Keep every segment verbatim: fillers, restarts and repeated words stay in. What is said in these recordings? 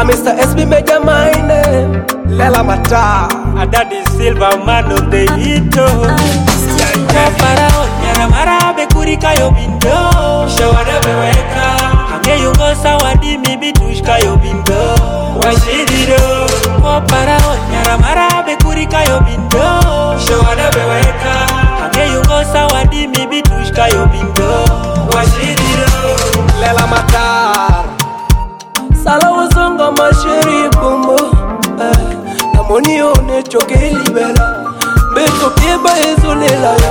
Mister S B Major my name. Lela Mata, Adadi Silva man of the hito. Para onyara mara bekuri kayo bindo. Shawada beweka. Hange yungo sawadi mibi tush kayo bindo. Washidiro. Para onyara mara bekuri kayo bindo. Shawada beweka. Hange yungo sawadi mibi tush kayo bindo. Washidiro. Lela Mata. Sala wazonga masheri bumbo. Moni one choke libera. Beto pieba ezolela yo.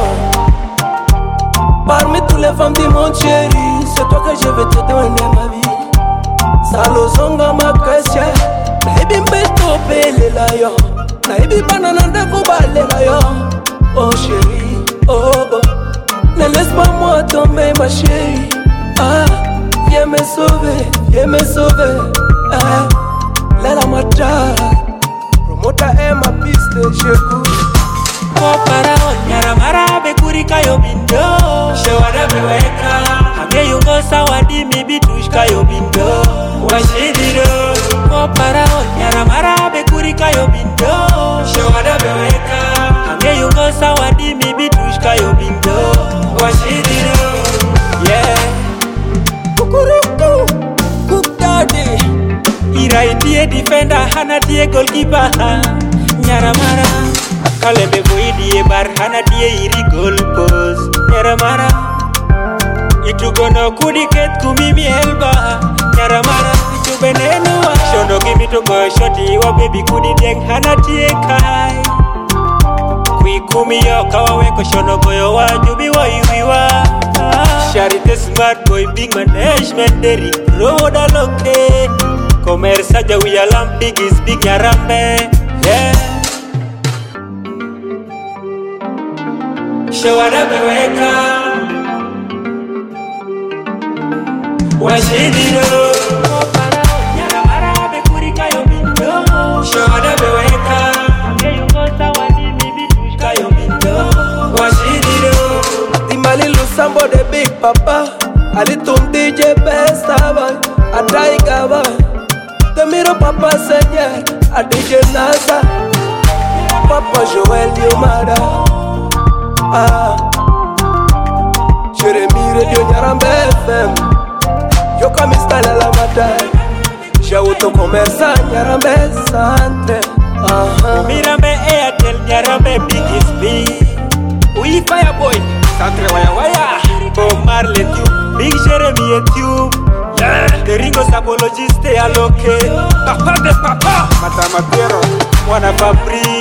Parmi toutes les femmes du monde chéri, c'est toi que je vais te donner ma vie. Salo zonga makasya. Naibi mbeto pelela yo. Naibi banana ndeko balela yo. Oh chéri, oh oh. Ne laisse pas moi tomber ma chérie. Ah, viens me sauver, viens me sauver. Ah, Lela Mata. Mota ema piste sheku. Para onyara mara bekuri kayo bindo. Shawada beweka. Hange yungo sawadi mibi tush kayo bindo. Washidiro. Para onyara mara bekuri kayo bindo. Shawada beweka. Hange yungo sawadi mibi tush kayo bindo. Washidiro. Yeah. Kukuruku. Cook daddy. Iraitie defender hana tie goalkeeper. Nyara mara Kalembe boidi e bar hana tie iri goal post. Nyara mara Itugono kudiket kumimi elba. Nyara mara Itubenenu wa Shono gimi to go shoti wa baby kudi deng hana tie kai. Kui kumi yo kawa weko shono goyo wa jubi wa iwiwa. Charity smart boy big management deri road aloke. Komersa jawi alam big is big nyarambe. Yeah. Shawada beweka. Washidiro. Nyara mara bekuri kayo bindo. Shawada beweka. Hange yungo sawadi mibi tush kayo bindo. Washidiro. Timali Lusambo the big papa. Alitum D J best boy. Ataiga boy. Te miro papa Seigneur, a D J Nasa, Papa Joel Yomada. Ah, Jeremy Radio Nyarambe F M. Yoka Mister Lela Mata. Jauto Commerça Nyarambe Sante. Ah, Mirambe Airtel Nyarambe Biggest B. Oui Fireboy, Santre Waya Waya. Bob Marley Tube, Big Jeremy et Tube. Yeah. The Ringo apologiste aloke. Papa de papa. Matamatero. Mwana Fabri.